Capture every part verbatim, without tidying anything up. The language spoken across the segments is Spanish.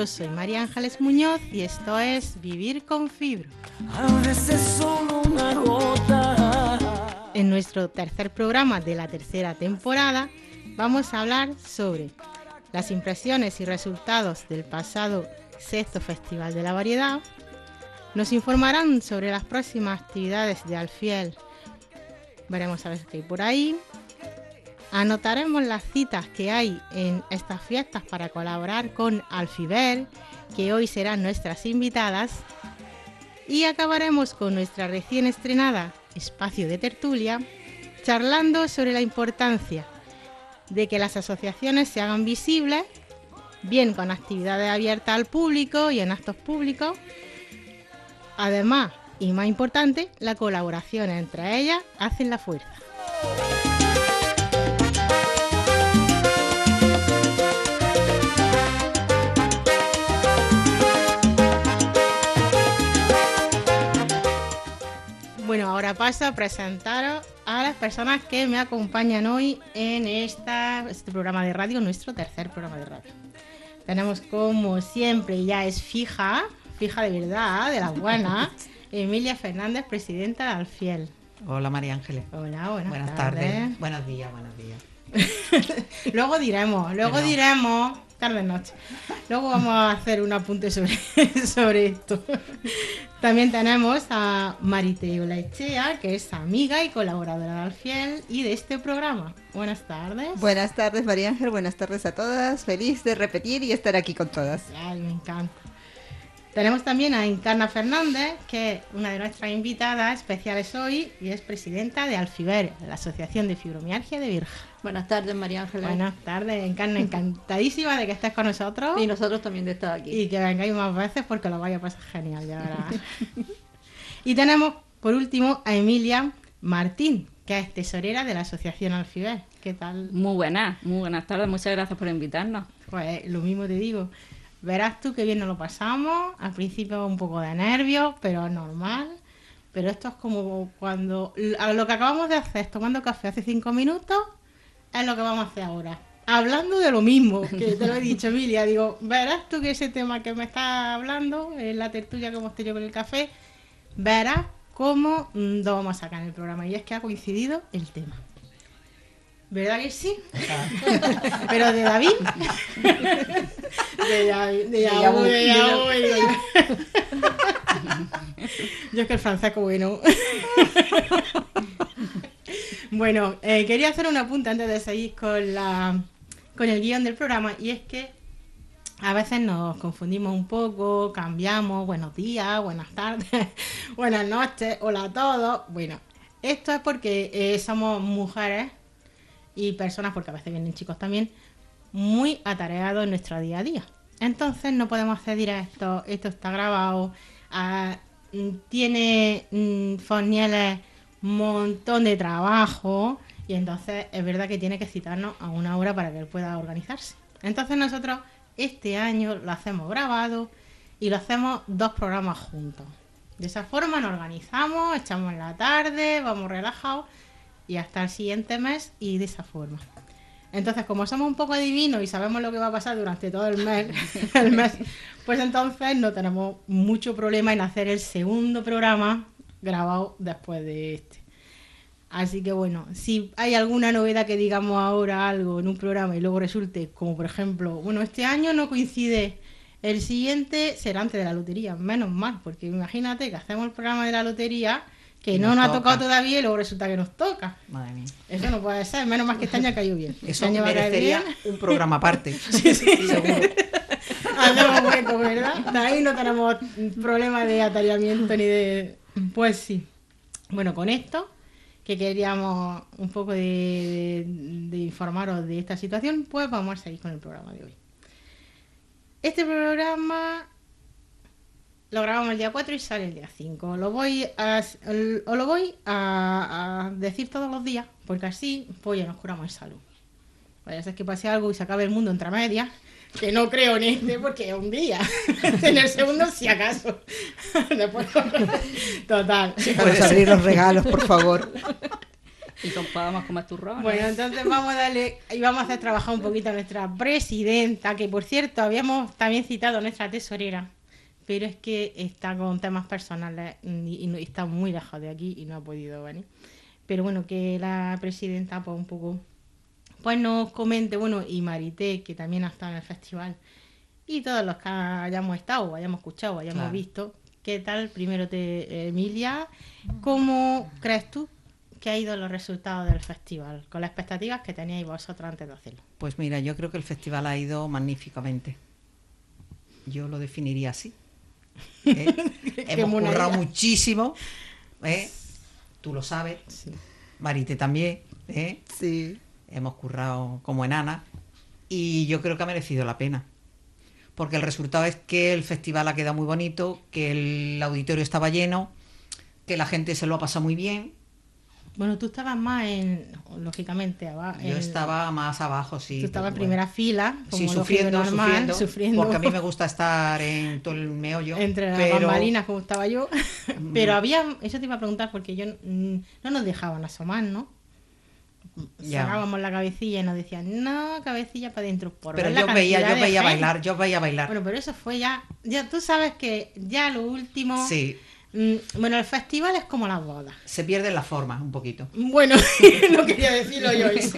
Yo soy María Ángeles Muñoz y esto es Vivir con Fibro. A veces solo una gota. En nuestro tercer programa de la tercera temporada vamos a hablar sobre las impresiones y resultados del pasado sexto Festival de la Variedad. Nos informarán sobre las próximas actividades de Alfiel. Veremos a ver qué hay por ahí. Anotaremos las citas que hay en estas fiestas para colaborar con Alfiver, que hoy serán nuestras invitadas. Y acabaremos con nuestra recién estrenada Espacio de Tertulia, charlando sobre la importancia de que las asociaciones se hagan visibles, bien con actividades abiertas al público y en actos públicos. Además, y más importante, la colaboración entre ellas hace la fuerza. Bueno, ahora paso a presentaros a las personas que me acompañan hoy en esta, este programa de radio, nuestro tercer programa de radio. Tenemos, como siempre, ya es fija, fija de verdad, de las buenas, Emilia Fernández, presidenta de Alfiel. Hola María Ángeles. Hola, buenas, buenas tardes. tardes. Buenos días, buenos días. Luego diremos, luego Perdón. diremos, tarde noche. Luego vamos a hacer un apunte sobre, sobre esto. También tenemos a Marité Olaechea, que es amiga y colaboradora de Alfiel y de este programa. Buenas tardes. Buenas tardes, María Ángel, buenas tardes a todas. Feliz de repetir y estar aquí con todas. Ay, me encanta. Tenemos también a Encarna Fernández, que es una de nuestras invitadas especiales hoy y es presidenta de Alfiver, la Asociación de Fibromialgia de Virja. Buenas tardes, María Ángeles. Buenas tardes, Encarna, encantadísima de que estés con nosotros. Y nosotros también de estar aquí. Y que vengáis más veces porque lo vais a pasar genial, ya verás. Y tenemos, por último, a Emilia Martín, que es tesorera de la Asociación Alfiver. ¿Qué tal? Muy buenas, muy buenas tardes, muchas gracias por invitarnos. Pues lo mismo te digo. Verás tú que bien nos lo pasamos, al principio un poco de nervios, pero es normal. Pero esto es como cuando lo que acabamos de hacer, tomando café hace cinco minutos, es lo que vamos a hacer ahora. Hablando de lo mismo, que te lo he dicho, Emilia, digo, verás tú que ese tema que me estás hablando, en la tertulia que hemos tenido con el café, verás cómo mm, lo vamos a sacar en el programa. Y es que ha coincidido el tema. ¿Verdad que sí? Pero de David. De David, de Yabu, de Yabu. Yo es que el francés como bueno. Bueno, eh, quería hacer un apunte antes de seguir con la con el guión del programa, y es que a veces nos confundimos un poco, cambiamos, buenos días, buenas tardes, buenas noches, hola a todos. Bueno, esto es porque eh, somos mujeres y personas, porque a veces vienen chicos también, muy atareados en nuestro día a día. Entonces no podemos hacer directo, esto está grabado, a, tiene mm, Fonieles un montón de trabajo, y entonces es verdad que tiene que citarnos a una hora para que él pueda organizarse. Entonces nosotros este año lo hacemos grabado y lo hacemos dos programas juntos. De esa forma nos organizamos, echamos la tarde, vamos relajados, y hasta el siguiente mes, y de esa forma. Entonces, como somos un poco adivinos y sabemos lo que va a pasar durante todo el mes, el mes, pues entonces no tenemos mucho problema en hacer el segundo programa grabado después de este. Así que bueno, si hay alguna novedad que digamos ahora algo en un programa y luego resulte, como por ejemplo, bueno, este año no coincide, el siguiente será antes de la lotería, menos mal, porque imagínate que hacemos el programa de la lotería que no nos, nos ha tocado todavía y luego resulta que nos toca. Madre mía. Eso no puede ser, menos mal que este año ha caído bien. Eso este año merecería va a caer bien. Un programa aparte. Sí, sí, seguro. Hacemos hueco, ¿verdad? De ahí no tenemos problema de atareamiento ni de... Pues sí. Bueno, con esto, que queríamos un poco de, de, de informaros de esta situación, pues vamos a seguir con el programa de hoy. Este programa lo grabamos el día cuatro y sale el día cinco. Lo voy a, os lo voy a, a decir todos los días, porque así pues ya nos curamos en salud. Vaya a ser que pase algo y se acabe el mundo entre medias, que no creo en este porque es un día. En el segundo, si acaso. Después, total. Sí, puedes abrir los regalos, por favor. Y con- podamos comer turrones. Bueno, entonces vamos a darle y vamos a hacer trabajar un poquito a nuestra presidenta, que por cierto habíamos también citado a nuestra tesorera, pero es que está con temas personales y, y no- y está muy lejos de aquí y no ha podido venir. Pero bueno, que la presidenta pues un poco pues nos comente, bueno, y Marité, que también ha estado en el festival, y todos los que hayamos estado, o hayamos escuchado, o hayamos Claro. visto, ¿qué tal? Primero te, Emilia, ¿cómo crees tú que ha ido los resultados del festival? Con las expectativas que teníais vosotros antes de hacerlo. Pues mira, yo creo que el festival ha ido magníficamente. Yo lo definiría así. ¿eh? Hemos mona currado ella. muchísimo. ¿eh? Tú lo sabes. Marite también. ¿eh? Sí. Hemos currado como enana. Y yo creo que ha merecido la pena. Porque el resultado es que el festival ha quedado muy bonito, que el auditorio estaba lleno, que la gente se lo ha pasado muy bien. Bueno, tú estabas más en, lógicamente, abajo. Yo estaba más abajo, sí. Tú estabas en pero primera bueno. fila, como Sí, lo sufriendo, normal, sufriendo, sufriendo. porque a mí me gusta estar en todo el meollo. Entre las pero- bambalinas, como estaba yo. Pero había, eso te iba a preguntar, porque yo mm, no nos dejaban asomar, ¿no? Ya. Sacábamos la cabecilla y nos decían, no, cabecilla para adentro. Por Pero ver la yo veía, cantidad yo de veía gente. bailar, yo veía bailar. Bueno, pero eso fue ya, ya tú sabes que ya lo último. Sí, mm, Bueno, el festival es como las bodas. se pierden las formas un poquito. Bueno, no quería decirlo yo eso.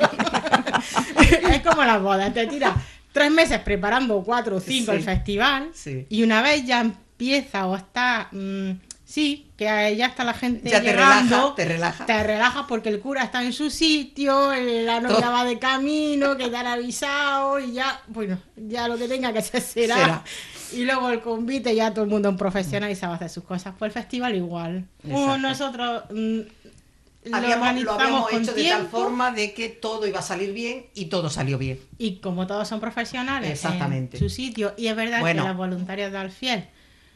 Es como las bodas, te tiras tres meses preparando cuatro o cinco Sí. el festival Sí. y una vez ya empieza o está, mm, sí, que ya está la gente Ya te llegando, relaja, te relaja. te relajas porque el cura está en su sitio, eh, la novia Todo. va de camino, que te han avisado y ya, bueno, ya lo que tenga que hacer será. Será. Y luego el convite, ya todo el mundo es un profesional y sabe hacer sus cosas. Pues el festival igual. Exacto. Uh, nosotros mm, lo Habíamos, lo organizamos habíamos con hecho de tal tiempo forma de que todo iba a salir bien y todo salió bien. y como todos son profesionales Exactamente. en su sitio, y es verdad Bueno. que los voluntarios de Alfiel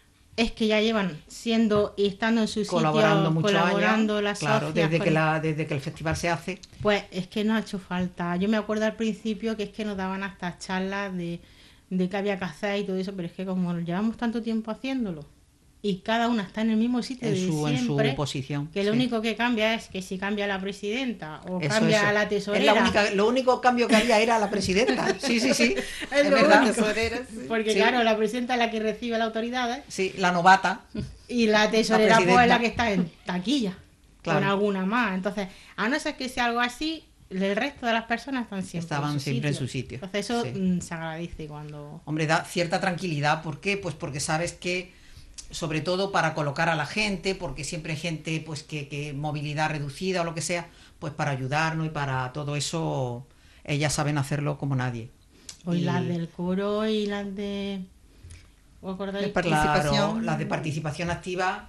es que ya llevan siendo y estando en su Colaborando sitio, muchos colaborando años. las Claro, socias desde con- que, la, desde que el festival se hace. Pues es que no ha hecho falta. Yo me acuerdo al principio que es que nos daban hasta charlas de, de qué había que hacer y todo eso, pero es que como llevamos tanto tiempo haciéndolo y cada una está en el mismo sitio En de su, en siempre, su posición. que lo sí. único que cambia es que si cambia la presidenta o Eso, cambia eso. la Es tesorera. la única, lo único cambio que había era la presidenta. Sí, sí, sí. Es Es lo verdad. único. Tesorera, sí. Porque Sí. claro, la presidenta es la que recibe las autoridades Sí, la novata. y la tesorera pues, presidenta. es la que está en taquilla Claro. con alguna más. Entonces, a no ser que sea algo así, el resto de las personas están siempre Estaban en su siempre en sitio. su sitio. Entonces eso Sí. mm, se agradece cuando... Hombre, da cierta tranquilidad. ¿Por qué? Pues porque sabes que, sobre todo para colocar a la gente, porque siempre hay gente pues que, que movilidad reducida o lo que sea, pues para ayudarnos y para todo eso, ellas saben hacerlo como nadie. Hoy Y- las del coro y las de... ¿Os acordáis? De participación. Claro, las de participación activa,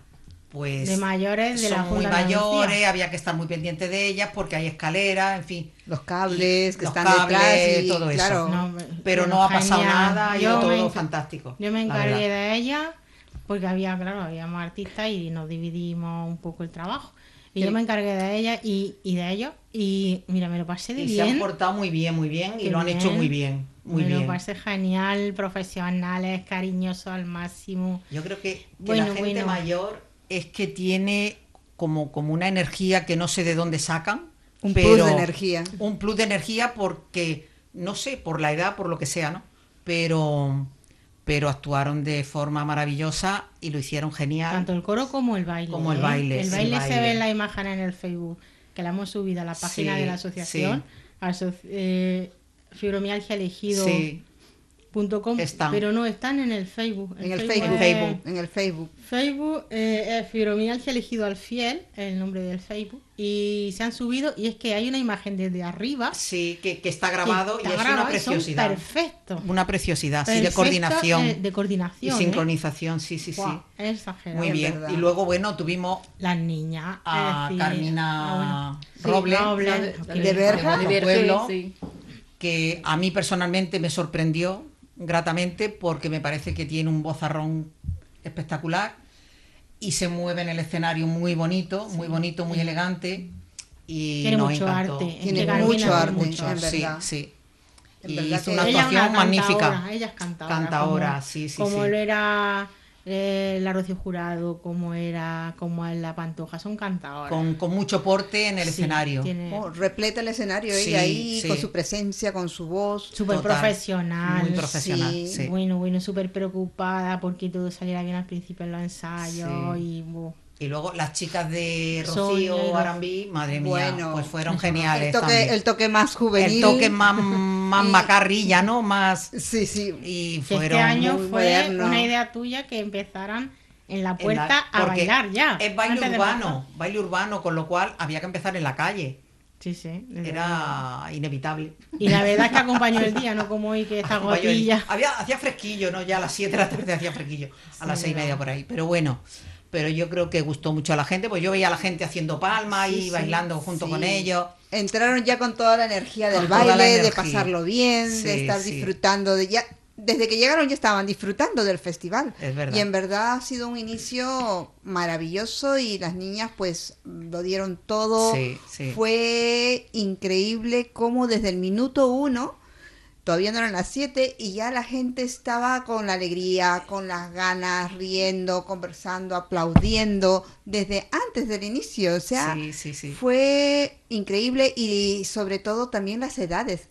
pues De mayores de la son muy Junta de mayores, Andalucía. había que estar muy pendiente de ellas porque hay escaleras, en fin. Los cables que Los están cables, detrás y todo eso. claro. No, Pero bueno, no ha pasado genial. nada y Yo todo me enc- fantástico. Yo me la encargué verdad. de ella porque había, claro, habíamos artistas y nos dividimos un poco el trabajo. Y Sí. yo me encargué de ella y, y de ellos y mira, me lo pasé de Y se han bien. portado muy bien, muy bien, y Qué lo han hecho bien. muy bien, muy me bien. lo pasé genial, profesionales, cariñosos al máximo. Yo creo que, que Bueno, la gente bueno. mayor es que tiene como, como una energía que no sé de dónde sacan. Un pero- plus de energía. Un plus de energía porque, no sé, por la edad, por lo que sea, ¿no? Pero, pero actuaron de forma maravillosa y lo hicieron genial. Tanto el coro como el baile. Como el ¿eh? baile, El sí, baile, el se baile. ve en la imagen en el Facebook, que la hemos subido a la página Sí, de la asociación. sí. aso- eh, fibromialgia elegido Sí, punto com, Están. pero no están en el Facebook. En el es- Facebook, Facebook. en el Facebook. Facebook eh, es fibromialgia elegido al fiel, el nombre del Facebook, y se han subido y es que hay una imagen desde arriba sí, que, que está que grabado está y es grabado una y son preciosidad. perfectos. Una preciosidad, sí, de Perfecto, coordinación. eh, de coordinación. y ¿eh? sincronización, sí, sí, Guau, sí. es exagerado. Muy Es bien. verdad. Y luego, bueno, tuvimos Las niñas. a es decir, Carmina ah, bueno. Sí, Robles, Robles, La de- la que- de Berja. de De Berja, Pueblo, sí. que a mí personalmente me sorprendió gratamente porque me parece que tiene un vozarrón espectacular y se mueve en el escenario muy bonito, muy bonito, muy elegante y Tiene nos mucho encantó. arte. Tiene Es que mucho Carmina- arte, mucho, en sí, verdad. sí. En Y verdad hizo que una Ella es actuación una magnífica. cantadora, ella es cantadora. Cantadora, como, sí, sí, Como sí. lo era eh, la Rocío Jurado, como era, como es la Pantoja, son cantadoras. Con, con mucho porte en el Sí, escenario. tiene- Oh, repleta el escenario Sí, ella ahí sí. con su presencia, con su voz. Súper Total, profesional. muy profesional, sí. sí. Bueno, bueno, súper preocupada porque todo saliera bien al principio en los ensayos Sí. y... buh. Y luego las chicas de Sonia y Rocío Ro- Arambí, madre mía, Bueno, pues fueron El geniales toque, también. el toque más juvenil. El toque más, más Y- macarrilla, ¿no? Más... Sí, sí. Y Que fueron... este año muy fue moderno. una idea tuya que empezaran en la en puerta la- a porque bailar ya. Es baile antes de urbano, empezar. baile urbano, con lo cual había que empezar en la calle. Sí, sí. desde luego. Era inevitable. Y la verdad es que acompañó el día, no como hoy que está Acompañó el- gotilla. Había, hacía fresquillo, ¿no? Ya a las siete de la tarde hacía fresquillo. A Sí, las seis y no. media por ahí. Pero bueno, pero yo creo que gustó mucho a la gente, pues yo veía a la gente haciendo palmas Sí, y sí, bailando junto Sí. con ellos. Entraron ya con toda la energía del Con toda baile, la de energía. pasarlo bien, Sí, de estar sí. disfrutando de ya. Desde que llegaron ya estaban disfrutando del festival. Es verdad. Y en verdad ha sido un inicio maravilloso y las niñas pues lo dieron todo. Sí, sí. Fue increíble cómo desde el minuto uno, todavía no eran las siete, y ya la gente estaba con la alegría, con las ganas, riendo, conversando, aplaudiendo, desde antes del inicio. O sea, Sí, sí, sí. fue increíble y sobre todo también las edades.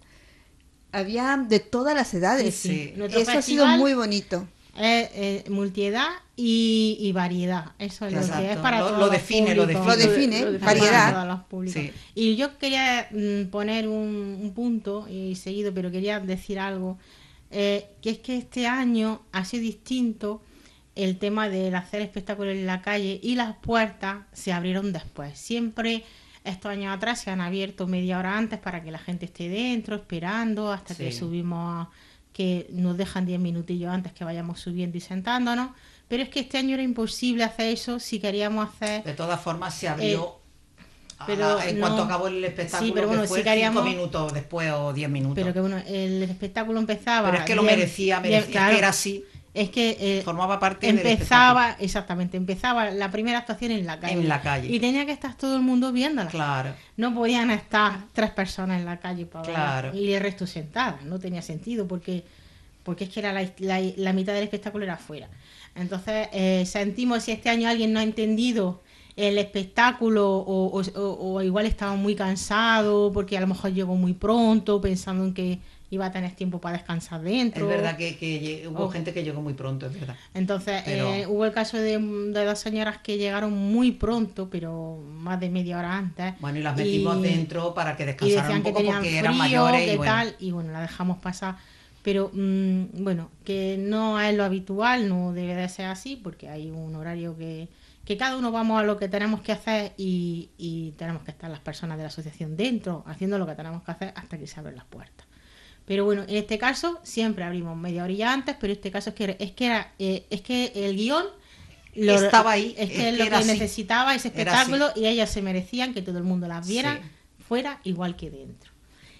Había de todas las edades. Sí, sí. Nuestro Eso ha sido festival muy bonito. Es eh, multiedad y, y variedad. Eso es lo Exacto. que es para Lo- todos lo los define, lo públicos. Lo define. define, Lo define. variedad. Para todos los públicos. Sí. Y yo quería mm, poner un, un punto y seguido, pero quería decir algo, eh, que es que este año ha sido distinto el tema del hacer espectáculos en la calle y las puertas se abrieron después. Siempre estos años atrás se han abierto media hora antes para que la gente esté dentro esperando hasta que Sí. subimos, que nos dejan diez minutillos antes que vayamos subiendo y sentándonos. Pero es que este año era imposible hacer eso si queríamos hacer... De todas formas se abrió a pero la- en no- cuanto acabó el espectáculo, Sí, pero bueno, que fue sí que haríamos- cinco minutos después o diez minutos. Pero que bueno, el espectáculo empezaba... Pero es que lo diez- merecía, diez- merecía, es claro, que era así. Es que eh, Formaba parte del empezaba, exactamente, empezaba la primera actuación en la calle. En la calle. Y tenía que estar todo el mundo viéndola. Claro. No podían estar tres personas en la calle para Claro. bailar y el resto sentadas. No tenía sentido porque, porque es que era la, la- la mitad del espectáculo era afuera. Entonces, eh, sentimos si este año alguien no ha entendido el espectáculo o, o- o- o igual estaba muy cansado porque a lo mejor llegó muy pronto pensando en que iba a tener tiempo para descansar dentro. Es verdad que, que lle- hubo Oh. gente que llegó muy pronto, es verdad. Entonces, Pero- eh, hubo el caso de, de dos señoras que llegaron muy pronto, pero más de media hora antes. Bueno, y las metimos Y- dentro para que y descansaran decían un que poco tenían porque frío, eran mayores que y bueno. tal, y bueno, la dejamos pasar. Pero mm, bueno, que no es lo habitual, no debe de ser así, porque hay un horario que, que cada uno vamos a lo que tenemos que hacer y, y tenemos que estar las personas de la asociación dentro, haciendo lo que tenemos que hacer hasta que se abren las puertas. Pero bueno, en este caso siempre abrimos media horilla antes, pero en este caso es que es que era, eh, es que el guión lo- Estaba ahí, es que es es que lo era que así. necesitaba ese Era así. espectáculo y ellas se merecían que todo el mundo las viera Sí. fuera igual que dentro.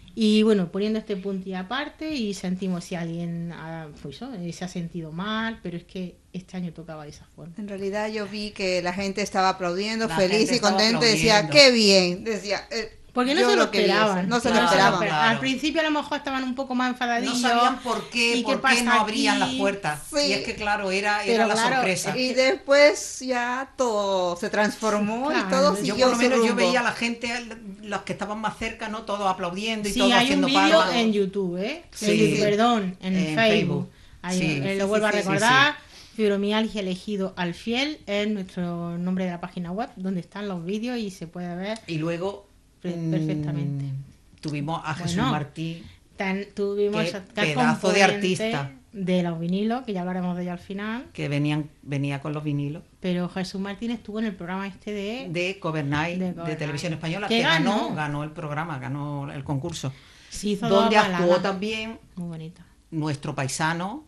Y bueno, poniendo este punto y aparte, y sentimos si alguien ah, pues, eso, eh, se ha sentido mal, pero es que este año tocaba de esa forma. En realidad yo vi que la gente estaba aplaudiendo, La feliz gente y estaba contenta, y decía, aplaudiendo. qué bien. Decía, eh, Porque no yo se lo quería esperaban. hacer. No se lo Claro, esperaban. claro. Al principio a lo mejor estaban un poco más No enfadadillos. sabían por qué, ¿y por qué, pasa no abrían aquí? las puertas. Sí. Y es que claro, era, Pero era la claro, sorpresa. Y después ya todo se transformó Claro. y todo Yo Yo siguió por lo su menos yo rumbo. veía a la gente, los que estaban más cerca, ¿no? Todos aplaudiendo y Sí, todos hay un haciendo vídeo palmas. en YouTube, ¿eh? Sí. En YouTube, perdón, en, En Facebook. Facebook. Ahí, Sí, eh, sí, lo sí, vuelvo a sí, sí, recordar. Fibromialgia elegido al fiel es nuestro nombre de la página web, donde están los vídeos y se puede ver. Y luego Per- mm, perfectamente. tuvimos a Jesús Bueno, Martí. Tan- tuvimos Qué que es pedazo de componente artista. de los vinilos, que ya hablaremos de ello al final. Que venían, venía con los vinilos Pero Jesús Martín estuvo en el programa este de... de Cover Night, De de, Cover Televisión Night. Española, Que que ganó, ganó. ganó el programa, ganó el concurso. se hizo Donde dos actuó baladas. también Muy bonita. nuestro paisano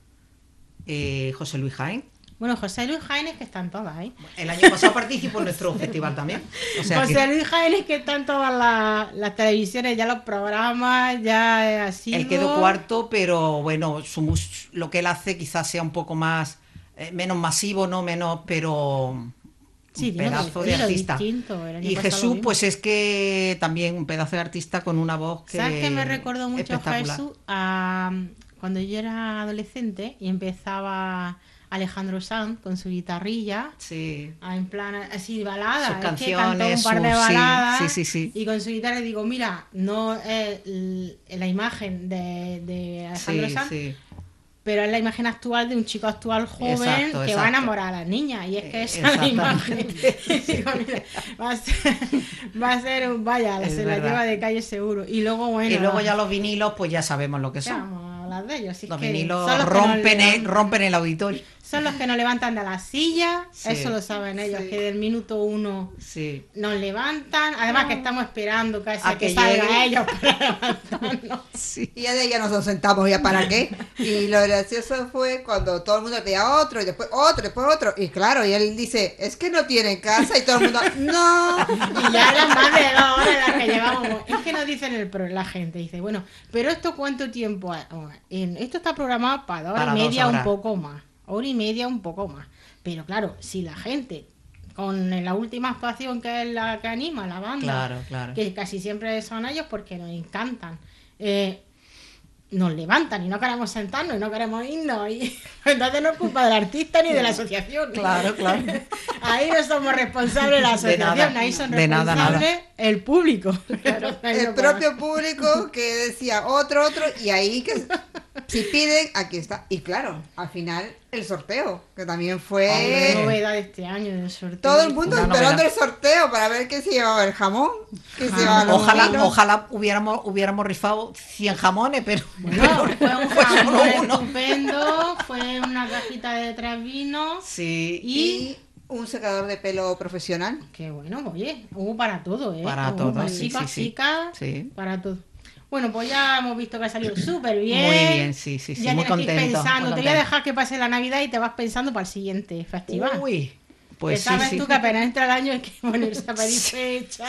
eh, José Luis Jaén. Bueno, José Luis Jaénes, que están todas, ¿eh? El año pasado participó en nuestro festival también. O sea José que Luis Jaénes, que están todas las, las televisiones, ya los programas, ya es así. él quedó cuarto, pero bueno, su mus- lo que él hace quizás sea un poco más, eh, menos masivo, no menos, pero Sí, un tiene otro pedazo de estilo artista. distinto, el año Y pasado lo Jesús, mismo. pues es que también un pedazo de artista con una voz que ¿Sabes qué me recordó mucho espectacular. Jesús? A, cuando yo era adolescente y empezaba Alejandro Sanz con su guitarrilla, Sí. ah, en plan así balada, Sus es que cantó un canciones, par de sus- sí, baladas sí, sí, sí. y con su guitarra digo, mira, no es l- la imagen de, de Alejandro Sí, Sanz, sí. pero es la imagen actual de un chico actual joven Exacto, que va a exacto. enamorar a las niñas y es que esa es la imagen. Exactamente. Y digo, mira, va a ser, va a ser un vaya, Es se la verdad. lleva de calle seguro. Y luego, bueno, Y luego ya los vinilos, pues ya sabemos lo que ya son. vamos a hablar de ellos. si es Los que vinilos son los que nos rompen el, levantan. rompen el auditorio. Son los que nos levantan de la silla, Sí. eso lo saben ellos, Sí. que del minuto uno Sí. nos levantan, además que estamos esperando casi A a que, que salgan llegue. ellos para levantarnos. Sí. Y ya de ahí ya nos sentamos, ¿ya para qué? Y lo gracioso fue cuando todo el mundo pedía otro, y después otro, y después otro. Y claro, y él dice, es que no tienen casa, y todo el mundo, no. Y ya eran más de dos horas las que llevábamos. Es que nos dicen el pro, la gente, dice, bueno, pero esto cuánto tiempo es? Oh, en- esto está programado para dos horas Para y dos media, un horas. poco más. Hora y media, un poco más. Pero claro, si la gente, con la última actuación que es la que anima, la banda, Claro, claro. que casi siempre son ellos porque nos encantan, eh, nos levantan y no queremos sentarnos y no queremos irnos. Y entonces no es culpa del artista ni de la asociación. Claro, claro. Ahí no somos responsables de la De asociación, nada, ahí son de nada, nada. responsables el público. Ahí El no propio público que decía otro, otro, y ahí que si piden, aquí está. Y claro, al final el sorteo, que también Es fue novedad de este año del sorteo. todo el mundo Una esperando novedad. el sorteo para ver qué se llevaba el jamón, qué se Ah, llevaba los Ojalá, vinos. ojalá hubiéramos, hubiéramos rifado cien jamones, pero, Bueno, fue un fue jamón solo uno. estupendo, fue una cajita de tres vinos Sí, y... Y un secador de pelo profesional. Qué bueno, oye, hubo para todo, ¿eh? Para Hubo todo, para sí, chicos, sí, sí. chicas, Sí. para todo. Bueno, pues ya hemos visto que ha salido súper bien. Muy bien, sí, sí, sí, Ya muy tienes que ir contento, pensando, muy te voy a contento. dejar que pase la Navidad y te vas pensando para el siguiente festival. Uy, pues que sí, sabes sí. tú que apenas entra el año hay que ponerse a pedir fecha.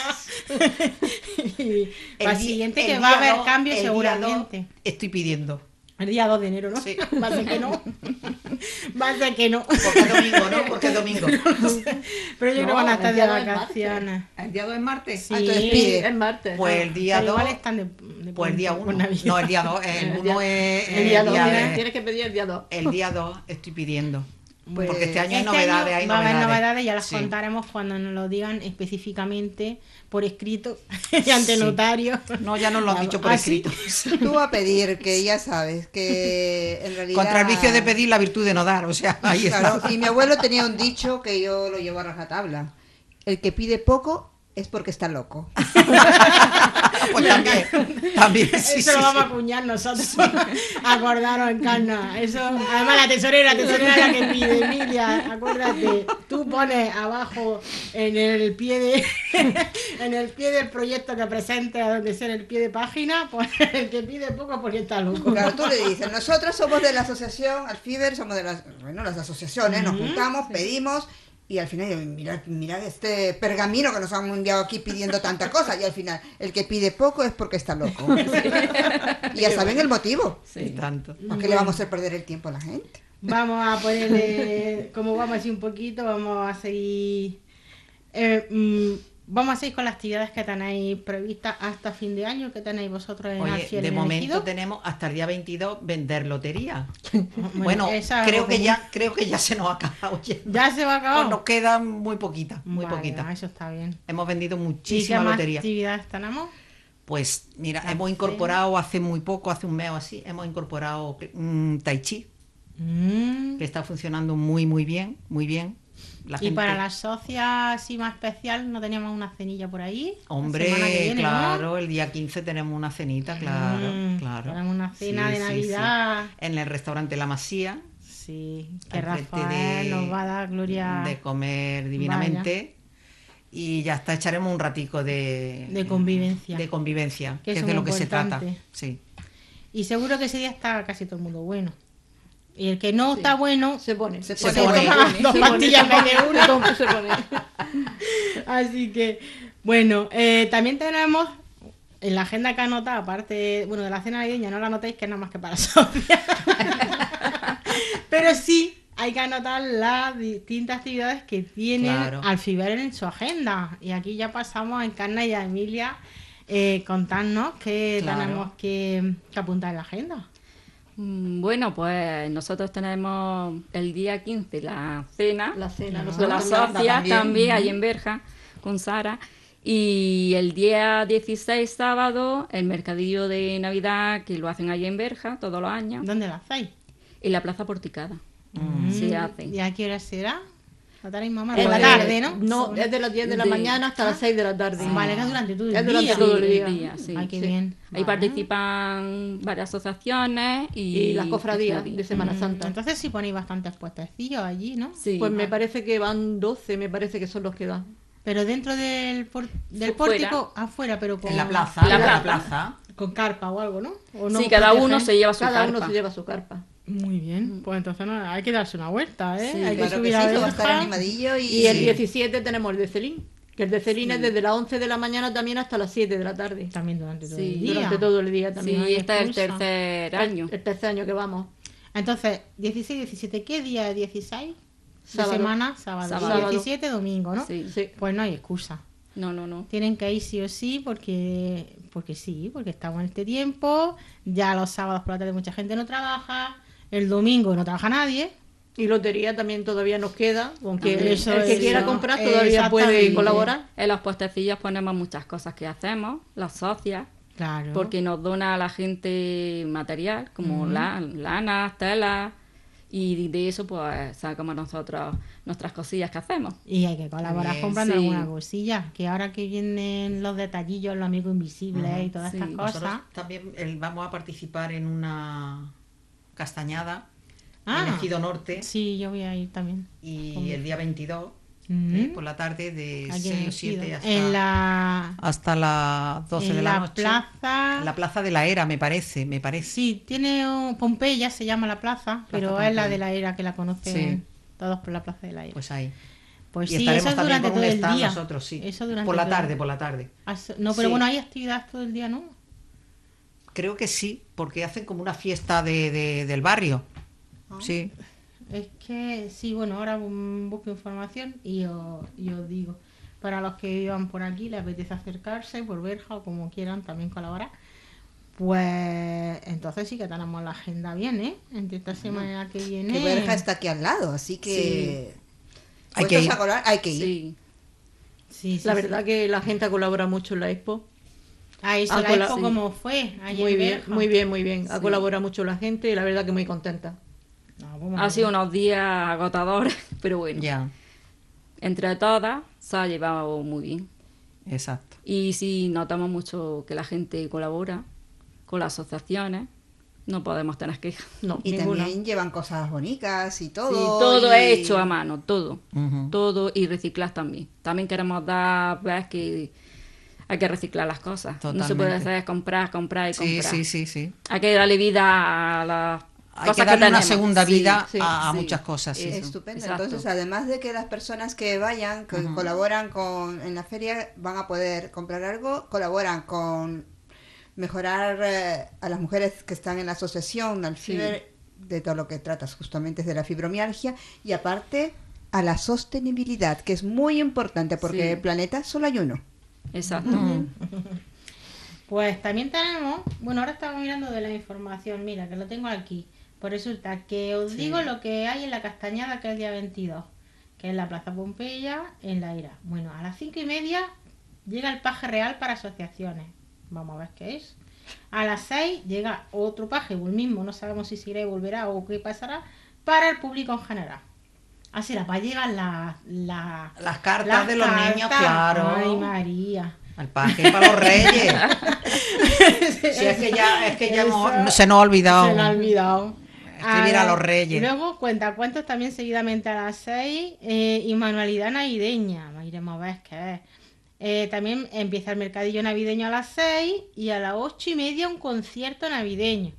Y para el di- siguiente que el va a día haber dos- cambios el día seguramente. dos Estoy pidiendo. El día dos de enero, ¿no? Sí. Va a ser que no. Va a ser que no. Porque es domingo, ¿no? Porque es domingo. Pero yo creo que No, van a el estar de día dos es vacaciones. ¿El día dos es martes? Sí. Ah, entonces pide. Es martes. Pues el día Pero igual dos. están de, de Pues el día puente, por uno. Navidad. No, el día dos. El El uno día- es. El día dos día tienes, de- tienes que pedir el día dos. El día dos estoy pidiendo. Pues, Porque este año hay Este novedades, año hay va a haber novedades. novedades, ya las Sí. contaremos cuando nos lo digan específicamente por escrito y ante Sí. notario. No, ya nos lo han dicho por ¿Ah, sí? escrito. Tú a pedir, que ya sabes, que en realidad... Contra el vicio de pedir, la virtud de no dar. O sea, ahí Claro, está. y mi abuelo tenía un dicho que yo lo llevo a rajatabla. El que pide poco es porque está loco. Pues también. También. Sí, Eso sí, lo vamos sí. a acuñar nosotros. Acordaros en carna. Eso, además la tesorera, la tesorera es la que pide, Emilia, acuérdate, tú pones abajo en el pie de en el pie del proyecto que presentes, donde sea en el pie de página, pones el que pide poco porque está loco. Claro, tú le dices, nosotros somos de la asociación Alfiber, somos de las, bueno, las asociaciones, nos Ujú, juntamos, pedimos, y al final, yo, mirad, mirad este pergamino que nos han enviado aquí pidiendo tanta cosa, y al final, el que pide poco es porque está loco. Y ya saben el motivo. Y tanto. ¿Por qué le vamos a hacer perder el tiempo a la gente? Vamos a ponerle, como vamos así un poquito, vamos a seguir, eh, mm, vamos a seguir con las actividades que tenéis previstas hasta fin de año, que tenéis vosotros en Oye, Alfier de en momento Ejido. tenemos hasta el día veintidós vender lotería. Bueno, Bueno, esa es creo algo que común. ya creo que ya se nos ha acabado. Ya, Ya se va a acabar. Pues nos quedan muy poquitas, muy Vale, poquitas. Eso está bien. Hemos vendido ¿Y qué muchísima más lotería. actividades tenemos? Pues mira, La hemos incorporado hace muy poco, hace un mes o así, hemos incorporado un tai chi, Mm. que está funcionando muy muy bien, muy bien. La Y gente- para las socias así más especial, ¿no teníamos una cenilla por ahí? La Hombre, semana que viene, ¿no? claro, el día quince tenemos una cenita, claro, Mm, claro. tenemos una cena de sí, sí. Navidad. En el restaurante La Masía, Sí, que al frente Rafael de- nos va a dar gloria de comer divinamente. Y ya está, echaremos un ratico de, De convivencia. De convivencia, Que que, es es de muy lo que se trata. importante. Sí. Y seguro que ese día está casi todo el mundo bueno. Y el que no está bueno, Se pone. Se Se pone pone. toma Se dos pone, pastillas en se vez de pone, una. toma, se pone. Así que, bueno, eh, también tenemos en la agenda que anota, aparte, bueno, de la cena navideña, no la anotéis que es nada más que para Sofía. Pero sí hay que anotar las distintas actividades que tiene Claro. Alfiber en su agenda. Y aquí ya pasamos a Encarna y a Emilia eh, contarnos qué Claro. tenemos que, que apuntar en la agenda. Mm, Bueno, pues nosotros tenemos el día quince la cena, La cena, con nosotros las también. socias también. también, ahí en Berja, con Sara. Y el día dieciséis, sábado, el mercadillo de Navidad, que lo hacen ahí en Berja todos los años, ¿Dónde la hacéis? en la Plaza Porticada. Se hace. ¿Y a qué hora será? La tarde mamá, Eh, por la tarde, ¿no? No, es de las diez de la De- mañana hasta las seis de la tarde. Vale, que es durante todo el Es durante día. todo el Sí, día. el día, sí. Ay, qué Sí. bien. Ahí Vale. participan varias asociaciones y, Y las cofradías de Semana Mm, Santa. Entonces sí ponéis bastantes puestecillos allí, ¿no? Sí. Pues me parece que van doce, me parece que son los que dan. Pero dentro del, por- del Fuera. pórtico, afuera, pero con, En la plaza, En la en la plaza. plaza. con carpa o algo, ¿no? ¿O no Sí, cada protegen? uno se lleva su Cada carpa. uno se lleva su carpa. Muy bien, pues entonces no, hay que darse una vuelta, ¿eh? Sí, hay que Claro que subir sí, a que va a estar Berja. animadillo y, Y el diecisiete tenemos el de Celín, que el de Celín es desde las once de la mañana también hasta las siete de la tarde. También durante todo Sí, el día. Durante todo el día también. Sí, hay este es el excusa. tercer año. El tercer año que vamos. Entonces, dieciséis, diecisiete, ¿qué día es dieciséis? Sábado. De semana, sábado. Sábado. Y diecisiete, domingo, ¿no? Sí. Sí. Pues no hay excusa. No, no, no. Tienen que ir sí o sí porque porque sí, porque estamos en este tiempo. Ya los sábados por la tarde mucha gente no trabaja. El domingo no trabaja nadie. Y lotería también todavía nos queda, aunque También. el, el que Eso, quiera eso. comprar todavía puede Exactamente. colaborar. En los puestecillos ponemos muchas cosas que hacemos, las socias, Claro. porque nos dona a la gente material, como la- lanas, telas, y de eso pues sacamos nosotros nuestras cosillas que hacemos. Y hay que colaborar Bien, comprando sí. alguna cosilla. Que ahora que vienen los detallillos, los amigos invisibles y todas sí. estas Nosotros cosas. también eh, vamos a participar en una castañada Ah. en Ejido Norte Sí, yo voy a ir también. y el día veintidós Mm. eh, por la tarde de Aquí en seis o el siete Ejido. hasta, En la, hasta las doce en de la, la noche. plaza. En la plaza de la Era, me parece, me parece. Sí, tiene un- Pompeya, se llama la plaza, pero Plaza es la Pompeya. de la era que la conocen Sí. todos por la plaza de la era. Pues ahí. Pues y sí, estaremos eso es también durante con un todo el stand día. nosotros, sí. Eso durante por la todo el- tarde, por la tarde. Ah, so- No, pero Sí. bueno, hay actividades todo el día, ¿no? Creo que sí, porque hacen como una fiesta de, de- del barrio. Sí. Es que sí, bueno, ahora mm, busco información y os, y os digo. Para los que vivan por aquí, les apetece acercarse por Berja o como quieran también colaborar. Pues entonces sí que tenemos la agenda bien, ¿eh? Entre esta semana que viene. que Berja está aquí al lado, así que Hay que puestos ir. a colaborar, hay que ir. Sí. Sí, sí, La sí. verdad que la gente colabora mucho en la expo. Ah, eso, Ah, la con la- expo sí. como fue. Allí Muy en bien, Berja. muy bien, muy bien. Ha Sí. colaborado mucho la gente y la verdad que muy contenta. No, pues, Ha sido unos días agotadores, pero bueno, Ya, entre todas se ha llevado muy bien. exacto. Y sí notamos mucho que la gente colabora con las asociaciones, no podemos tener quejas. No, Y ninguna. también llevan cosas bonitas y todo. Sí, todo y- es hecho a mano, todo. Ujú. Todo y reciclar también. También queremos dar, ves que hay que reciclar las cosas. No se puede Totalmente. hacer comprar, comprar y Sí, comprar. sí, sí, sí. Hay que darle vida a las Hay cosas que darle una tenemos. segunda Sí, vida sí, a, a sí. muchas cosas. Sí. Eso, Estupendo. exacto. Entonces, además de que las personas que vayan, que Ujú. colaboran con en la feria, van a poder comprar algo, colaboran con mejorar eh, a las mujeres que están en la asociación, al Sí. FIBER, de todo lo que tratas justamente es de la fibromialgia, y aparte a la sostenibilidad, que es muy importante porque Sí. el planeta solo hay uno. Exacto. Pues también tenemos, bueno, ahora estamos mirando de la información, mira, que lo tengo aquí. Pues resulta que os digo lo que hay en la Castañada, que es el día veintidós, que es la Plaza Pompeya, en la Ira. Bueno, a las cinco y media llega el paje real para asociaciones. Vamos a ver qué es. A las seis llega otro paje, o el mismo, no sabemos si seguirá y volverá o qué pasará, para el público en general. Así las va a llegar las la, Las cartas de los niños, claro. Ay, María. Al paje para los reyes. Si es que ya, es que ya hemos- Eso- se nos ha olvidado. Se me ha olvidado. Escribir a los reyes. Luego cuenta cuentos también seguidamente a las seis eh, y manualidad navideña. Iremos a ver qué es. Eh, también empieza el mercadillo navideño a las seis y a las ocho y media un concierto navideño.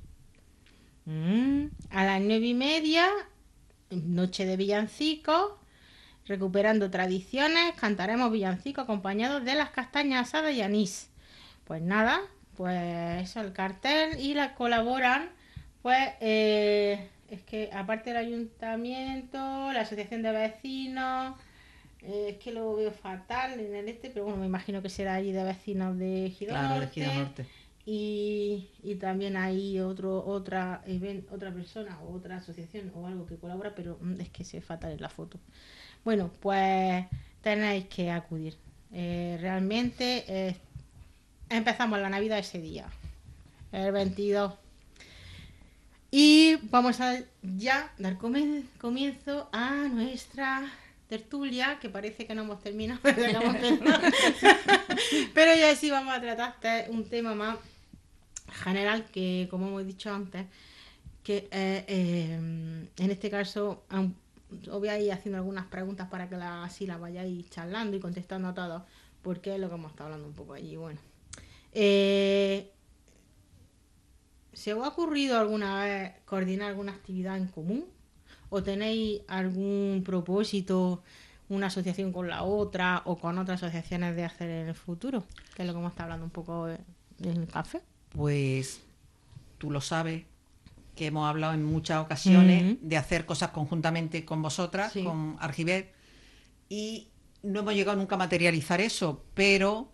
Mm, A las nueve y media, noche de villancicos. Recuperando tradiciones, cantaremos villancicos acompañados de las castañas asadas y anís. Pues nada, pues eso, el cartel y la colaboran, pues eh, es que aparte del ayuntamiento, la asociación de vecinos, eh, es que lo veo fatal en el este, pero bueno, me imagino que será allí de vecinos de Ejido Claro, de Norte, Ejido Norte. y, y también hay otro otra event- otra persona o otra asociación o algo que colabora, pero mm, es que se es fatal en la foto. Bueno, pues tenéis que acudir. Eh, realmente eh, empezamos la Navidad ese día, el veintidós. Y vamos a ya dar come- comienzo a nuestra tertulia, que parece que no hemos terminado, pero, ya hemos terminado. Pero ya sí vamos a tratar este, un tema más general que, como hemos dicho antes, que eh, eh, en este caso aun- os voy a ir haciendo algunas preguntas para que la, así las vayáis charlando y contestando a todos, porque es lo que hemos estado hablando un poco allí. Bueno, eh, ¿se os ha ocurrido alguna vez coordinar alguna actividad en común? ¿O tenéis algún propósito, una asociación con la otra o con otras asociaciones de hacer en el futuro? Que es lo que hemos estado hablando un poco en el café. Pues tú lo sabes, que hemos hablado en muchas ocasiones Ujú. de hacer cosas conjuntamente con vosotras, Sí. con Argivet, y no hemos llegado nunca a materializar eso, pero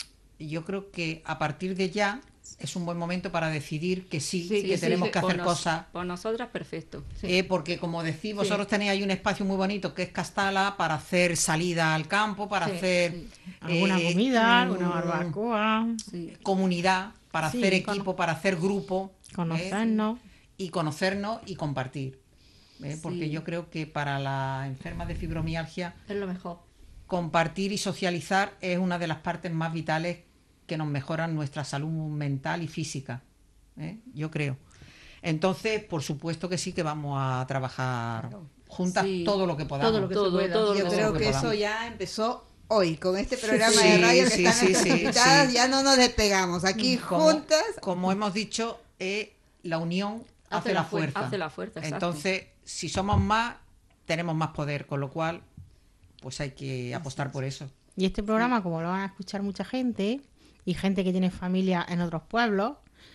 yo creo que a partir de ya es un buen momento para decidir que sí, Sí, que que sí, tenemos sí, que Por hacer nos- cosas. Por nosotras, perfecto. Eh, porque como decís, vosotros tenéis ahí un espacio muy bonito que es Castala para hacer salida al campo, para Sí, hacer sí. Alguna eh, comida, mm, alguna barbacoa, Sí. comunidad, para Sí, hacer cono- equipo, para hacer grupo, ¿eh? conocernos. Y conocernos y compartir. ¿eh? Porque Sí. yo creo que para las enfermas de fibromialgia, Es lo mejor. compartir y socializar es una de las partes más vitales que nos mejoran nuestra salud mental y física. ¿eh? Yo creo. Entonces, por supuesto que sí que vamos a trabajar juntas Sí. todo lo que podamos. Todo lo que se Todo, pueda. todo Yo lo creo que que eso podamos. ya empezó hoy, con este programa Sí, de radio que sí, están sí, nuestras sí, invitadas, sí. ya no nos despegamos. Aquí Como- juntas. Como hemos dicho, eh, la unión hace, Hace la la fuer- fuerza. hace la fuerza, exacto. Entonces, si somos más, tenemos más poder, con lo cual, pues hay que apostar por eso. Y este programa, como lo van a escuchar mucha gente, y gente que tiene familia en otros pueblos,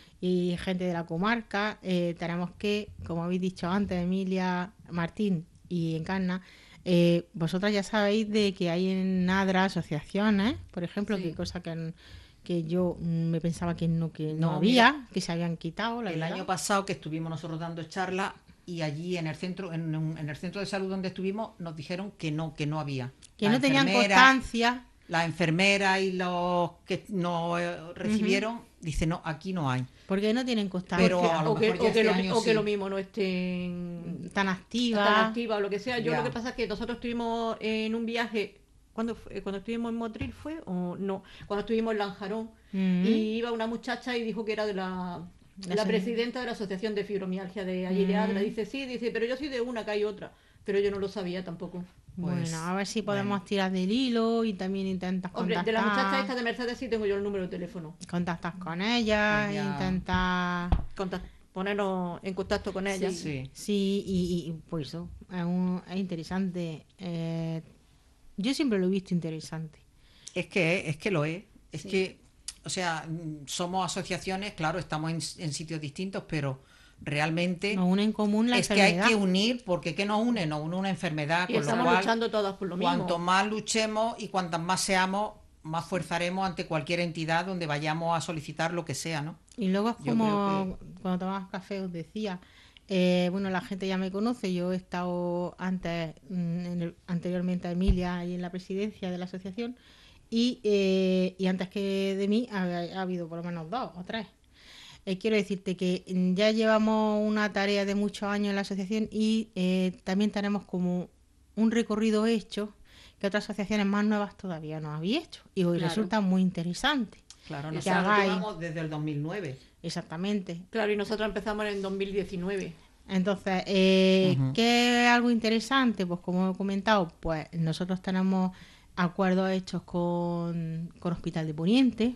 y gente de la comarca, eh, tenemos que, como habéis dicho antes, Emilia, Martín y Encarna, eh, vosotras ya sabéis de que hay en Adra asociaciones, por ejemplo, Sí. que cosa que, que yo mm, me pensaba que no, que no, No, había, que se habían quitado, la El verdad. año pasado que estuvimos nosotros dando charlas y allí en el centro, en, un- en el centro de salud donde estuvimos, nos dijeron que no, que no había. que La no tenían enfermera- constancia. Las enfermeras y los que nos eh, recibieron, dice no, aquí no hay. Porque no tienen constancia Pero a lo o que, mejor ya o que este lo, año o que sí. lo mismo no estén tan activa. tan activa o lo que sea. Yo Ya. lo que pasa es que nosotros estuvimos en un viaje, cuando cuando estuvimos en Motril fue o no, cuando estuvimos en Lanjarón Mm. y iba una muchacha y dijo que era de la La la asociación. presidenta de la asociación de fibromialgia de allí de Adra. Mm. Dice sí, dice, pero yo soy de una, que hay otra, pero yo no lo sabía tampoco. Pues, Bueno, a ver si podemos bueno. tirar del hilo y también intentas Hombre, contactar, de la muchacha esta de Mercedes sí tengo yo el número de teléfono. contactas con ella, Pues ya. intentar... Contact- ponernos en contacto con ella. Sí. Sí, y, y, y pues eso, es, un- es interesante. eh, yo siempre lo he visto interesante. Es que es que lo es. Es que, o sea, mm, somos asociaciones, claro, estamos en, en sitios distintos, pero realmente Nos une en común la es que hay enfermedad. que unir, porque ¿qué nos une? Nos une una enfermedad, Y con lo estamos cual, luchando todas por lo mismo. cuanto más luchemos y cuantas más seamos, más fuerza haremos ante cualquier entidad donde vayamos a solicitar lo que sea, ¿no? Y luego es Yo como cuando tomabas café os decía, eh, bueno, la gente ya me conoce, yo he estado antes, mm, en el- anteriormente a Emilia ahí en la presidencia de la asociación y, eh, y antes que de mí ha, ha habido por lo menos dos o tres. Eh, quiero decirte que mm, ya llevamos una tarea de muchos años en la asociación y eh, también tenemos como un recorrido hecho que otras asociaciones más nuevas todavía no habían hecho y hoy Claro. resulta muy interesante. Claro, Que nosotros hagáis. llevamos desde el dos mil nueve. Exactamente. Claro, y nosotros empezamos en el dos mil diecinueve. Entonces, eh, Ujú. ¿qué es algo interesante? Pues como he comentado, pues nosotros tenemos acuerdos hechos con, con Hospital de Poniente,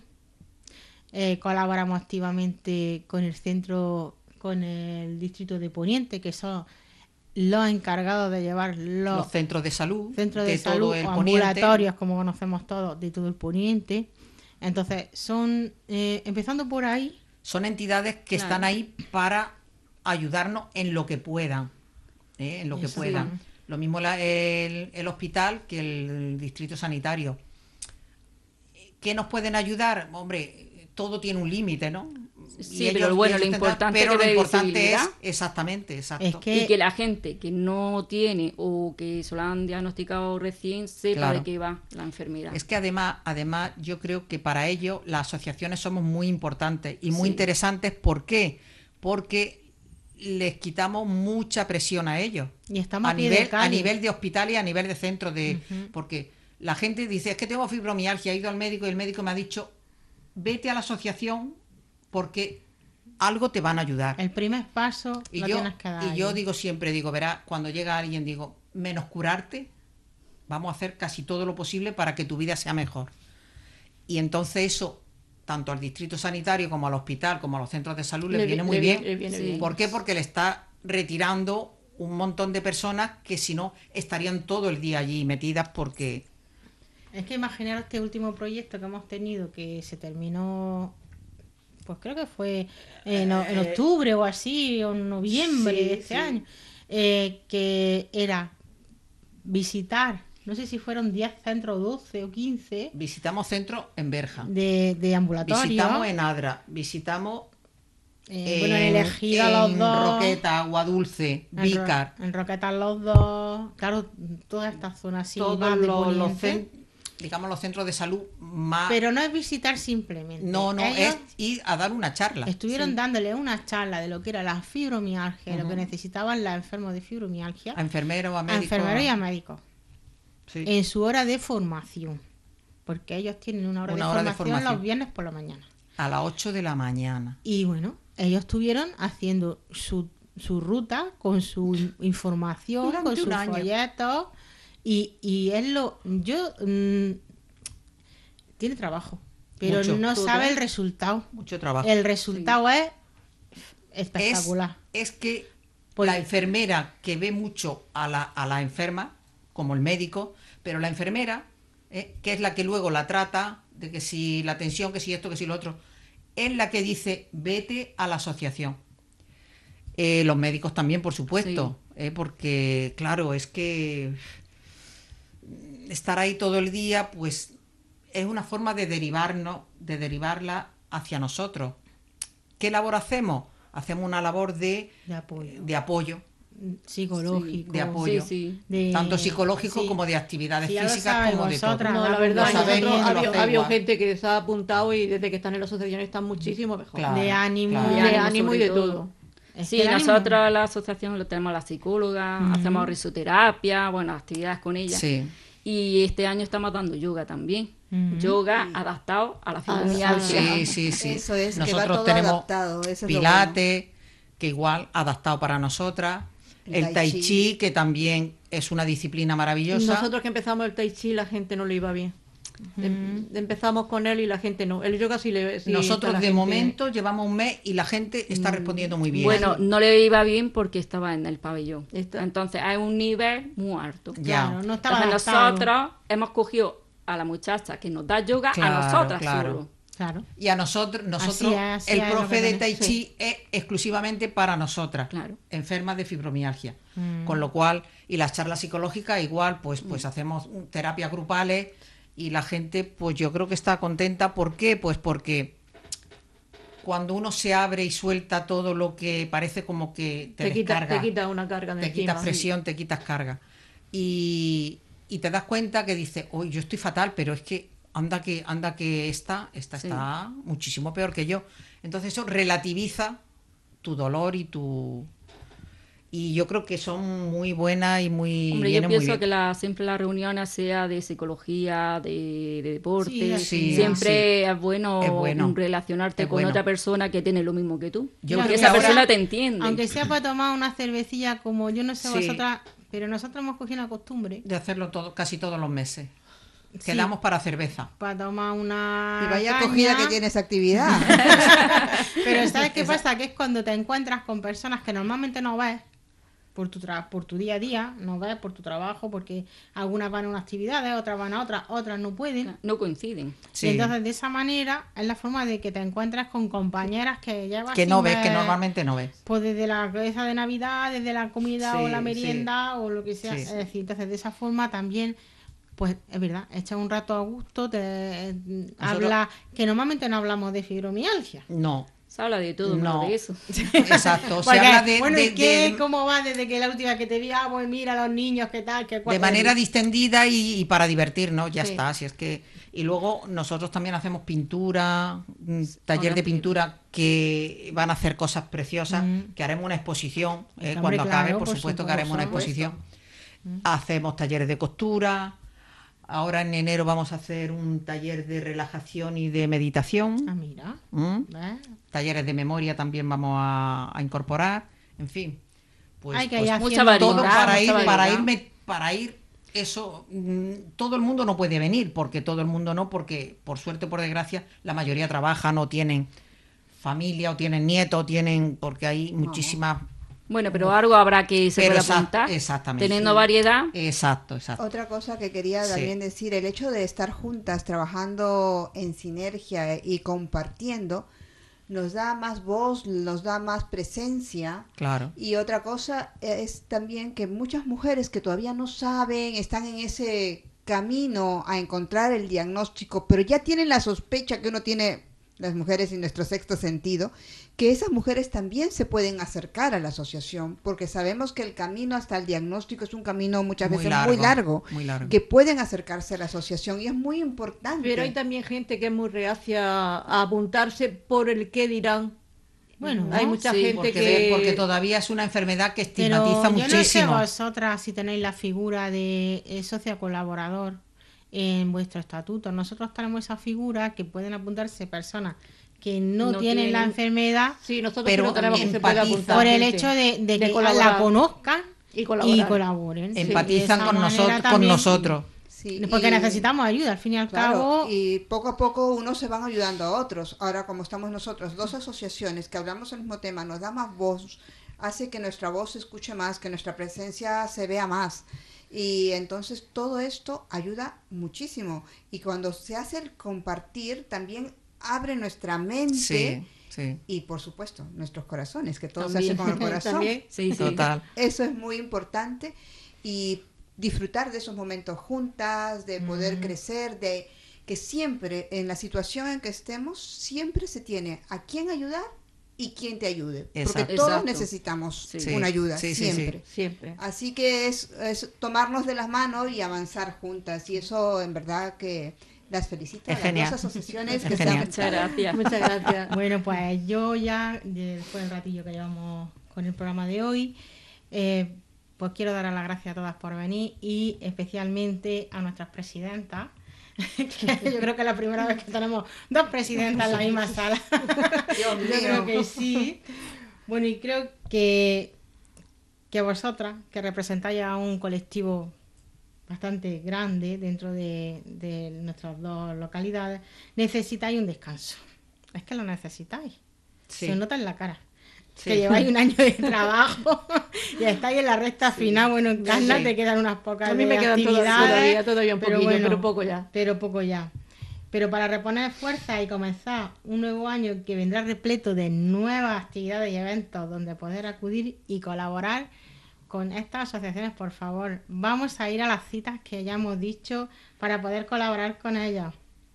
eh, colaboramos activamente con el centro, con el distrito de Poniente, que son los encargados de llevar los, Los centros de salud, centros de, de salud todo el o poniente. ambulatorios, como conocemos todos, de todo el Poniente. Entonces, son, eh, empezando por ahí, Son entidades que Claro. están ahí para ayudarnos en lo que puedan, ¿eh? en lo que Eso, puedan. sí. Lo mismo la- el, el hospital que el distrito sanitario. ¿Qué nos pueden ayudar? Hombre, todo tiene un límite, ¿no? Sí, pero bueno, ellos lo tendrán- importante pero que lo dé importante es, visibilidad. exactamente, exacto. Es que- Y que la gente que no tiene o que se lo han diagnosticado recién sepa Claro. de qué va la enfermedad. Es que además, además yo creo que para ello las asociaciones somos muy importantes y muy Sí. interesantes. ¿Por qué? Porque les quitamos mucha presión a ellos. Y estamos a a pie de nivel, a calle. nivel de hospital y a nivel de centro de. Ujú. Porque la gente dice, es que tengo fibromialgia, he ido al médico y el médico me ha dicho, vete a la asociación porque algo te van a ayudar. El primer paso Y lo yo, tienes que dar. y yo ahí. digo siempre, digo, verás, cuando llega alguien, digo, menos curarte, vamos a hacer casi todo lo posible para que tu vida sea mejor. Y entonces eso, tanto al distrito sanitario como al hospital, como a los centros de salud, les Le- viene le muy viene- bien. le viene Sí. bien. ¿Por qué? Porque le está retirando un montón de personas que si no estarían todo el día allí metidas porque... Es que imaginaros este último proyecto que hemos tenido que se terminó, pues creo que fue en, o- en octubre o así, o en noviembre sí, de este sí. año, eh, que era visitar, no sé si fueron diez centros, doce o quince Visitamos centros en Berja, de, de ambulatorio. visitamos en Adra, visitamos eh, bueno, en el Ejido los en dos. Roqueta, Agua Dulce, En Ro- Vícar. En Roquetas los dos. Claro, toda esta zona así Todos más de los, los poniente. cen- digamos los centros de salud más... Pero no es visitar simplemente. no, no, Ellos es ir a dar una charla. estuvieron dándole una charla de lo que era la fibromialgia, lo que necesitaban los enfermos de fibromialgia, A enfermeros, a a médicos. enfermeros y a médicos, Sí. en su hora de formación. Porque ellos tienen una hora, Una de, hora de formación formación. los viernes por la mañana. A las ocho de la mañana. Y bueno, ellos estuvieron haciendo su, su ruta con su in- información, Durante con un sus año. folletos. Y, y es lo. Yo. mm, tiene trabajo, pero Mucho. no Todo. sabe el resultado. Mucho trabajo. El resultado es es, espectacular. es que Pues- la enfermera que ve mucho a la, a la enferma, como el médico, pero la enfermera, eh, que es la que luego la trata, de que si la tensión, que si esto, que si lo otro, es la que dice, vete a la asociación. Eh, los médicos también, por supuesto, eh, porque, claro, es que estar ahí todo el día, pues es una forma de derivarnos, de derivarla hacia nosotros. ¿Qué labor hacemos? Hacemos una labor de, De apoyo. de apoyo, Psicológico. de apoyo, Sí, sí. de- tanto psicológico sí. como de actividades Sí, ya lo físicas, sabéis como de todo. vosotras. No, la Lo verdad, sabéis, nosotros lo había, hacéis había igual. gente que se ha apuntado y desde que están en la asociación están muchísimo mejor. Claro, de ánimo. claro. De ánimo ánimo y sobre de todo. todo. Es Sí, que el ánimo- nosotros la asociación lo tenemos a la psicóloga, hacemos risoterapia, bueno, actividades con ella. Sí. Y este año estamos dando yoga también. Ujú. Yoga adaptado a la Ah, fibromialgia. Sí, sí, sí. Eso es, que va Nosotros todo tenemos adaptado, eso es lo Pilates, que igual adaptado para nosotras. El El tai tai chi. chi, que también es una disciplina maravillosa. Nosotros que empezamos el tai chi, la gente no le iba bien. Em- Empezamos con él y la gente no. El yoga sí le sí está Nosotros la de gente- momento llevamos un mes y la gente está respondiendo muy bien. Bueno, no le iba bien porque estaba en el pabellón. Está- Entonces hay un nivel muy alto. Ya. Claro, no estaba Entonces adaptado. nosotros hemos cogido a la muchacha que nos da yoga Claro, a nosotras claro. solo. Claro. Y a nosotros, nosotros Así es, así el es lo profe que de tenemos. Tai Chi es exclusivamente para nosotras, Claro. enfermas de fibromialgia. Mm. Con lo cual, y las charlas psicológicas igual, pues, pues hacemos terapias grupales y la gente, pues yo creo que está contenta. ¿Por qué? Pues porque cuando uno se abre y suelta todo lo que parece como que te, Te quita, descarga, te quita una carga de te encima. quitas presión, te quitas carga. Y, y te das cuenta que dices, hoy yo estoy fatal, pero es que anda que anda que esta, esta Sí. está muchísimo peor que yo. Entonces eso relativiza tu dolor y tu... Y yo creo que son muy buenas y muy... Hombre, yo vienen muy pienso bien. que la, siempre las reuniones sea de psicología, de, de deporte, Sí, sí, siempre es, bueno Es bueno. relacionarte Es con bueno. otra persona que tiene lo mismo que tú. Yo Claro, Porque creo que esa ahora- persona te entiende. Aunque sea para tomar una cervecilla, como yo no sé Sí. vosotras, pero nosotros hemos cogido una costumbre De hacerlo todo, casi todos los meses. Sí. Quedamos para cerveza. para tomar una. Y vaya caña. acogida que tiene esa actividad. Pero ¿sabes qué Esa- pasa? Que es cuando te encuentras con personas que normalmente no ves por tu tra- por tu día a día, no ves por tu trabajo, porque algunas van a unas actividades, otras van a otras, otras no pueden. No coinciden. Sí. Y entonces de esa manera es la forma de que te encuentres con compañeras que llevas Que sin no ves, que ver, normalmente no ves. pues desde la cabeza de Navidad, desde la comida Sí, o la sí. merienda o lo que sea. Sí. Es decir, entonces de esa forma también pues es verdad, echas un rato a gusto, te habla, que normalmente no hablamos de fibromialgia. No. Se habla de todo, No. no de eso. Exacto. Se Porque, habla de, bueno, de- ¿y qué? de- ¿Cómo va desde que la última que te vi? Ah, pues mira los niños, qué tal, qué cual. de manera distendida y, y para divertirnos, ya Sí. está. Si es que y luego nosotros también hacemos pintura, mm, taller de pintura que van a hacer cosas preciosas, Mm. que haremos una exposición eh, Hombre, cuando acabe, claro, por, por supuesto que supuesto, haremos una por supuesto. exposición. Hacemos talleres de costura. Ahora en enero vamos a hacer un taller de relajación y de meditación. Ah, mira. ¿Mm? ¿Ves? Talleres de memoria también vamos a, a incorporar, en fin, pues, Hay que pues ir mucha haciendo variedad, todo para mucha ir, variedad. para irme, para ir eso, mm, todo el mundo no puede venir, porque todo el mundo no, porque por suerte o por desgracia la mayoría trabajan o tienen familia o tienen nietos, o tienen, porque hay muchísimas. Bueno, pero algo habrá que se Pero pueda exact- apuntar. exactamente. Teniendo variedad. Exacto, exacto. Otra cosa que quería Sí. también decir, el hecho de estar juntas, trabajando en sinergia y compartiendo, nos da más voz, nos da más presencia. Claro. Y otra cosa es también que muchas mujeres que todavía no saben, están en ese camino a encontrar el diagnóstico, pero ya tienen la sospecha que uno tiene, las mujeres y nuestro sexto sentido, que esas mujeres también se pueden acercar a la asociación, porque sabemos que el camino hasta el diagnóstico es un camino muchas Muy veces largo, muy largo, muy largo. que pueden acercarse a la asociación y es muy importante. Pero hay también gente que es muy reacia a apuntarse por el qué dirán. Bueno, hay ¿no? mucha Sí, gente Porque, que... porque todavía es una enfermedad que Pero estigmatiza yo no sé muchísimo. vosotras si tenéis la figura de eh, socio colaborador en vuestro estatuto. Nosotros tenemos esa figura que pueden apuntarse personas que no, No tienen la tienen- enfermedad Sí, nosotros Pero pero tenemos que se puede empatiza. apuntar por el gente. hecho de, de que colaborar. la conozcan y y colaborar. colaboren. Sí, Empatizan de esa con, manera nosotros con también, nosotros. Sí, Porque y- necesitamos ayuda, al fin y al Claro, cabo. y poco a poco unos se van ayudando a otros. Ahora, como estamos nosotros, dos asociaciones que hablamos el mismo tema, nos da más voz, hace que nuestra voz se escuche más, que nuestra presencia se vea más. Y entonces todo esto ayuda muchísimo. Y cuando se hace el compartir, también abre nuestra mente Sí, sí, y, por supuesto, nuestros corazones, que todo También. se hace con el corazón. También. Sí, sí. total. Eso es muy importante y disfrutar de esos momentos juntas, de poder crecer, de que siempre en la situación en que estemos, siempre se tiene a quién ayudar y quién te ayude. Porque Exacto. todos Exacto. necesitamos Sí. una ayuda, Sí, sí, sí, siempre. Siempre. Así que es, es tomarnos de las manos y avanzar juntas. Y eso en verdad que las felicito Es a las genial. dos asociaciones Es que se genial. han Muchas gracias. Muchas gracias. Bueno, pues yo ya, después del ratillo que llevamos con el programa de hoy, eh, pues quiero dar las gracias a todas por venir y especialmente a nuestras presidentas, que yo creo que es la primera vez que tenemos dos presidentas en la misma sala. Yo creo que sí. Bueno, y creo que, que vosotras, que representáis a un colectivo bastante grande dentro de, de nuestras dos localidades, necesitáis un descanso. Es que lo necesitáis. Sí. Se nota en la cara. Sí. Que lleváis un año de trabajo y estáis en la recta final. Bueno, en Carla Sí. te quedan unas pocas A mí me de quedan todavía, actividades, todavía, todavía un pero poquillo, bueno, pero poco ya. pero poco ya. Pero para reponer fuerza y comenzar un nuevo año que vendrá repleto de nuevas actividades y eventos donde poder acudir y colaborar con estas asociaciones, por favor, vamos a ir a las citas que ya hemos dicho para poder colaborar con ellas.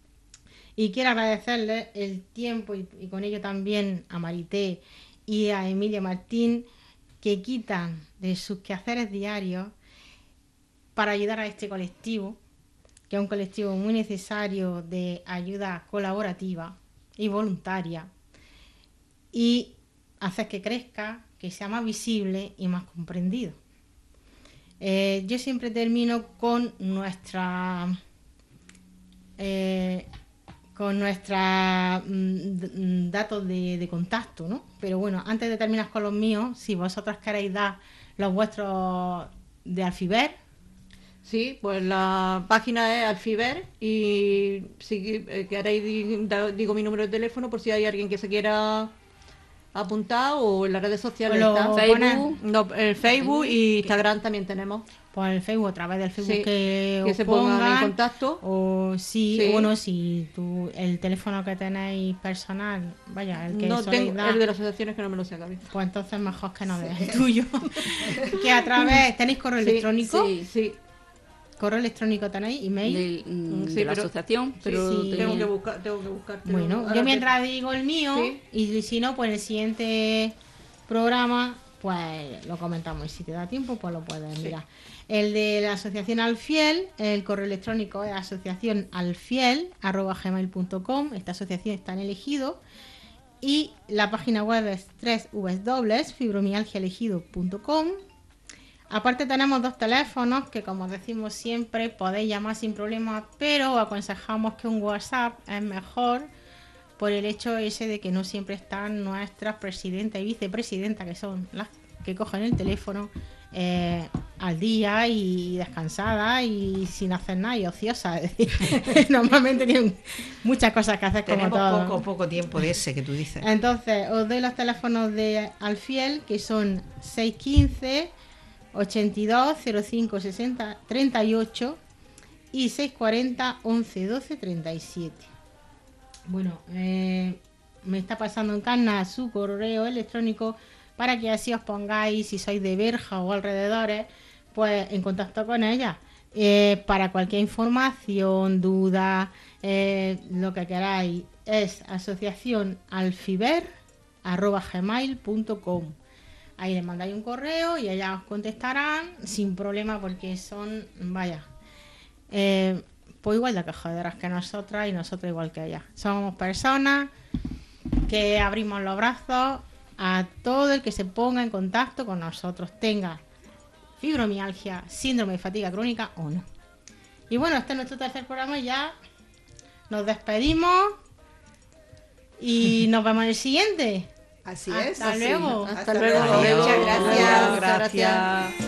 Y quiero agradecerles el tiempo y, y con ello también a Marité y a Emilia Martín, que quitan de sus quehaceres diarios para ayudar a este colectivo, que es un colectivo muy necesario de ayuda colaborativa y voluntaria, y hacer que crezca, que sea más visible y más comprendido. Eh, yo siempre termino con nuestra eh, con nuestros datos de, de contacto, ¿no? Pero bueno, antes de terminar con los míos, si vosotros queréis dar los vuestros de Alfiber. Sí, pues la página es Alfiber y si eh, queréis di- da- digo mi número de teléfono por si hay alguien que se quiera apuntar o en las redes sociales Lo está. Facebook. No, el Facebook y Instagram también tenemos. Por el Facebook, a través del Facebook Sí, que, que os se pongan en pongan, contacto. O si, Sí. bueno, si tú, el teléfono que tenéis personal, vaya, el que No soléis tengo dar, el de las asociaciones que no me lo sé a cabeza. pues entonces mejor que no des el tuyo. Que a través, ¿tenéis correo Sí, electrónico? Sí. Sí, correo electrónico tenéis, email. del- mm, Sí, de la pero- asociación, pero sí. de- Tengo que buscar, tengo que buscarte. Bueno, ahora yo te- mientras digo el mío, Sí. y si no, pues en el siguiente programa, pues lo comentamos. Y si te da tiempo, pues lo puedes Sí. mirar. El de la asociación Alfiel, el correo electrónico es asociacionalfiel arroba gmail punto com. Esta asociación está en Elegido. Y la página web es doble u doble u doble u punto fibromialgiaelegido punto com. Aparte tenemos dos teléfonos que, como decimos siempre, podéis llamar sin problema, pero aconsejamos que un WhatsApp es mejor por el hecho ese de que no siempre están nuestras presidenta y vicepresidenta, que son las que cogen el teléfono eh, al día y descansadas y sin hacer nada y ociosas. Es decir, normalmente tienen muchas cosas que hacer como Tenemos todos. poco, poco tiempo de ese que tú dices. Entonces, os doy los teléfonos de Alfiel, que son seis uno cinco, ochenta y dos, cero cinco, sesenta, treinta y ocho y seis cuarenta, once, doce, treinta y siete. Bueno, eh, me está pasando en Canna su correo electrónico para que así os pongáis, si sois de Berja o alrededores, pues en contacto con ella. Eh, para cualquier información, duda, eh, lo que queráis, es asociación alfiber arroba gmail punto com. Ahí le mandáis un correo y ellas os contestarán sin problema, porque son, vaya, eh, pues igual de cajaderas que nosotras y nosotros igual que ellas. Somos personas que abrimos los brazos a todo el que se ponga en contacto con nosotros, tenga fibromialgia, síndrome de fatiga crónica o no. Y bueno, este es nuestro tercer programa y ya nos despedimos y nos vemos en el siguiente. Así Hasta es. luego. Hasta, Hasta luego. luego. Muchas Adiós. gracias. Muchas gracias.